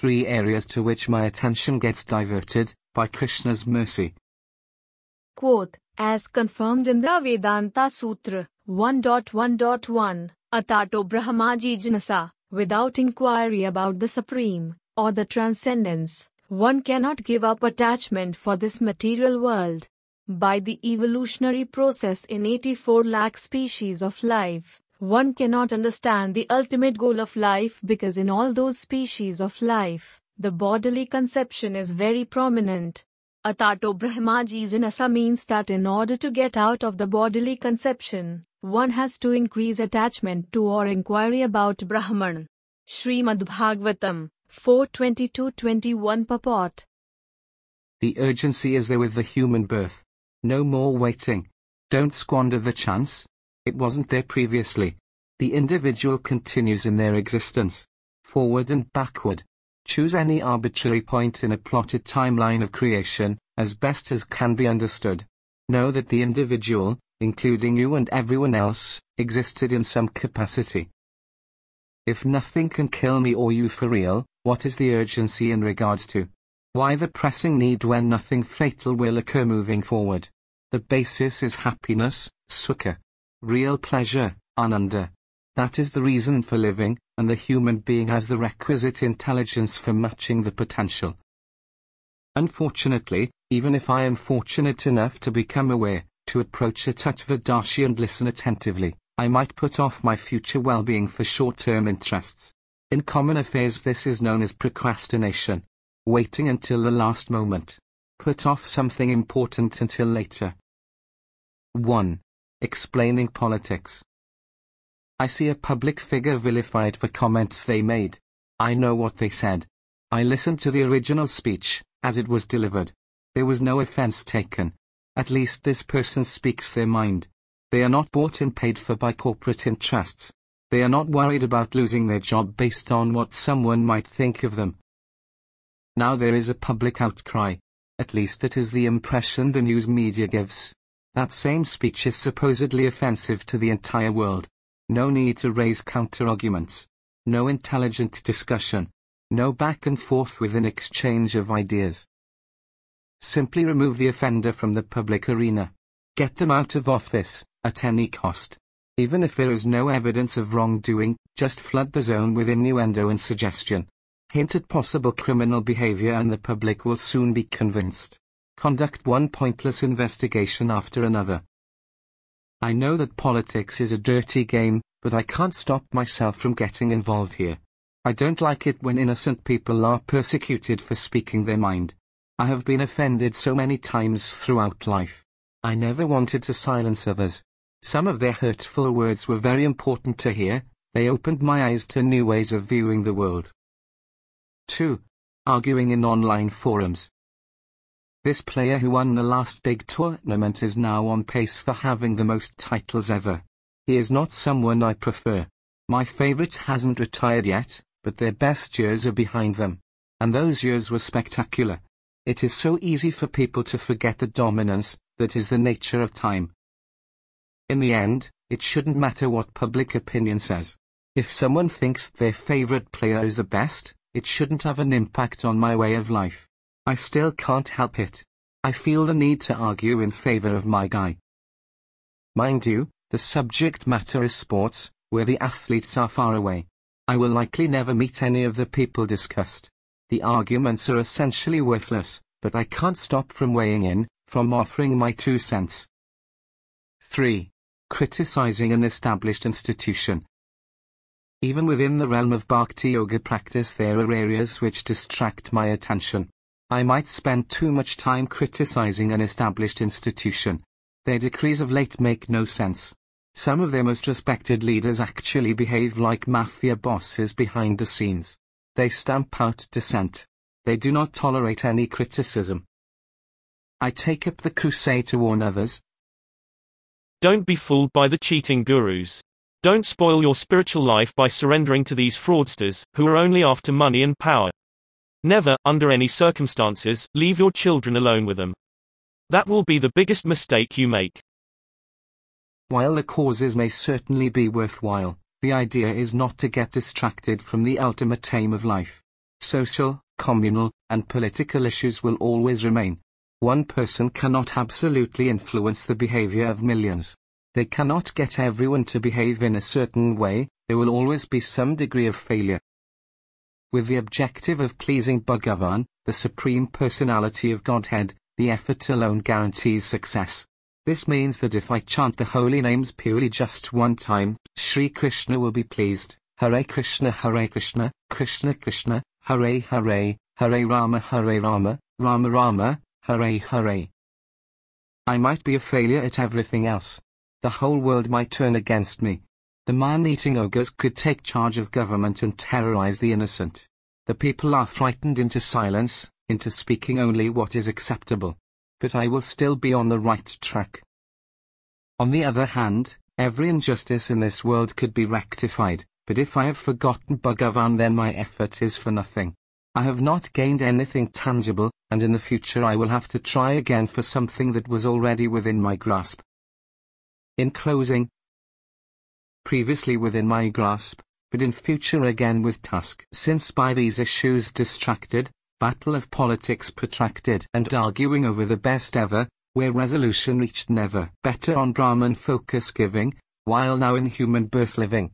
three areas to which my attention gets diverted, by Krishna's mercy. Quote, as confirmed in the Vedanta Sutra 1.1.1, Atato Brahma Jijnasa, without inquiry about the Supreme, or the Transcendence, one cannot give up attachment for this material world. By the evolutionary process in 84 lakh species of life, one cannot understand the ultimate goal of life because in all those species of life, the bodily conception is very prominent. Atato Brahma Jijnasa means that in order to get out of the bodily conception, one has to increase attachment to or inquiry about Brahman. Srimad Bhagavatam 4:22-21 purport. The urgency is there with the human birth. No more waiting. Don't squander the chance. It wasn't there previously. The individual continues in their existence, forward and backward. Choose any arbitrary point in a plotted timeline of creation, as best as can be understood. Know that the individual, including you and everyone else, existed in some capacity. If nothing can kill me or you for real, what is the urgency in regards to? Why the pressing need when nothing fatal will occur moving forward? The basis is happiness, sukha. Real pleasure, ananda. That is the reason for living, and the human being has the requisite intelligence for matching the potential. Unfortunately, even if I am fortunate enough to become aware, to approach a Tattvadarshi and listen attentively, I might put off my future well-being for short-term interests. In common affairs this is known as procrastination. Waiting until the last moment. Put off something important until later. 1. Explaining politics. I see a public figure vilified for comments they made. I know what they said. I listened to the original speech, as it was delivered. There was no offense taken. At least this person speaks their mind. They are not bought and paid for by corporate interests. They are not worried about losing their job based on what someone might think of them. Now there is a public outcry. At least that is the impression the news media gives. That same speech is supposedly offensive to the entire world. No need to raise counter-arguments. No intelligent discussion. No back and forth with an exchange of ideas. Simply remove the offender from the public arena. Get them out of office, at any cost. Even if there is no evidence of wrongdoing, just flood the zone with innuendo and suggestion. Hint at possible criminal behavior and the public will soon be convinced. Conduct one pointless investigation after another. I know that politics is a dirty game, but I can't stop myself from getting involved here. I don't like it when innocent people are persecuted for speaking their mind. I have been offended so many times throughout life. I never wanted to silence others. Some of their hurtful words were very important to hear. They opened my eyes to new ways of viewing the world. 2. Arguing in online forums. This player who won the last big tournament is now on pace for having the most titles ever. He is not someone I prefer. My favorite hasn't retired yet, but their best years are behind them. And those years were spectacular. It is so easy for people to forget the dominance that is the nature of time. In the end, it shouldn't matter what public opinion says. If someone thinks their favorite player is the best, it shouldn't have an impact on my way of life. I still can't help it. I feel the need to argue in favor of my guy. Mind you, the subject matter is sports, where the athletes are far away. I will likely never meet any of the people discussed. The arguments are essentially worthless, but I can't stop from weighing in, from offering my 2 cents. 3. Criticizing an established institution. Even within the realm of Bhakti Yoga practice there are areas which distract my attention. I might spend too much time criticizing an established institution. Their decrees of late make no sense. Some of their most respected leaders actually behave like mafia bosses behind the scenes. They stamp out dissent. They do not tolerate any criticism. I take up the crusade to warn others. Don't be fooled by the cheating gurus. Don't spoil your spiritual life by surrendering to these fraudsters, who are only after money and power. Never, under any circumstances, leave your children alone with them. That will be the biggest mistake you make. While the causes may certainly be worthwhile, the idea is not to get distracted from the ultimate aim of life. social, communal, and political issues will always remain. One person cannot absolutely influence the behavior of millions. They cannot get everyone to behave in a certain way. There will always be some degree of failure. With the objective of pleasing Bhagavan, the Supreme Personality of Godhead, the effort alone guarantees success. This means that if I chant the holy names purely just one time, Sri Krishna will be pleased. Hare Krishna, Krishna Krishna, Hare Hare, Hare Rama, Rama Rama, Hare Hare. I might be a failure at everything else. The whole world might turn against me. The man-eating ogres could take charge of government and terrorize the innocent. The people are frightened into silence, into speaking only what is acceptable. But I will still be on the right track. On the other hand, every injustice in this world could be rectified, but if I have forgotten Bhagavan, then my effort is for nothing. I have not gained anything tangible, and in the future I will have to try again for something that was already within my grasp. In closing, previously within my grasp, but in future again with task, since by these issues distracted, battle of politics protracted, and arguing over the best ever, where resolution reached never, better on Brahman focus giving, while now in human birth living.